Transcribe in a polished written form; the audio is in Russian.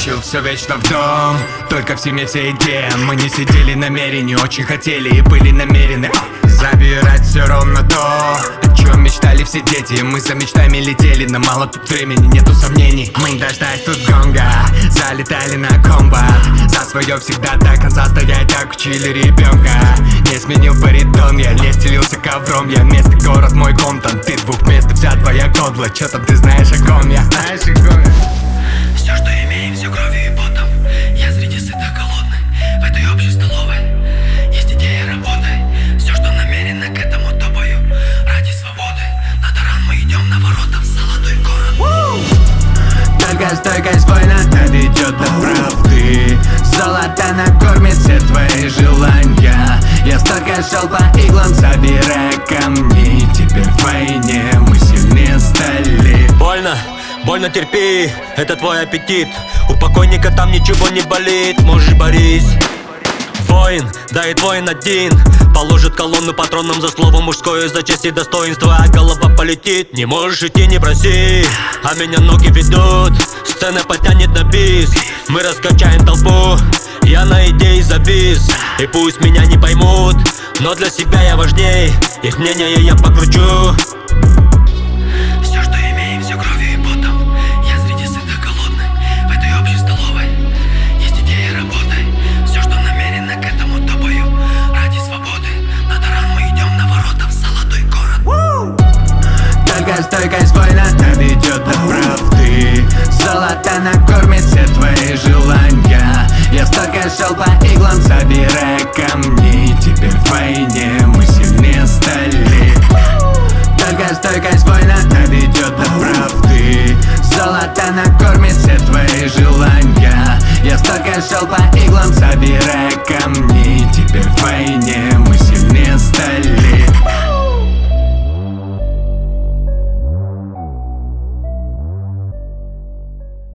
тащил все вечно в дом, только в семье все идеи. Мы не сидели намерения, очень хотели и были намерены забирать все ровно то, о чем мечтали все дети. Мы за мечтами летели, но мало тут времени, нету сомнений. Мы дождались тут гонга, залетали на комбат. За свое всегда до конца стоять, так учили ребенка. Не сменил баритон, я не стелился ковром. Я место, город, мой Комптон. Ты двухместный, вся твоя гонтла. Чё там ты знаешь о ком я? Знаешь о ком я? Все, что имеем, все кровью и потом. Я среди сытых голодных, в этой общей столовой. Есть идея, работай. Все, что намерено к этому тобою. Ради свободы, на таран мы идем на ворота в золотой город. Только стойкость воина доведет до правды. Золото накормит все твои желания. Я столько шел по иглам, собирая камни. Теперь в войне мы сильнее стали. Больно, больно терпи, это твой аппетит. У покойника там ничего не болит, можешь борись. Воин, да и воин один, положит колонну патроном за слово мужское, за честь и достоинство, а голова полетит. Не можешь идти, не проси, а меня ноги ведут. Сцена потянет на бис, мы раскачаем толпу. Я на идее завис, и пусть меня не поймут, но для себя я важней, их мнение я покручу.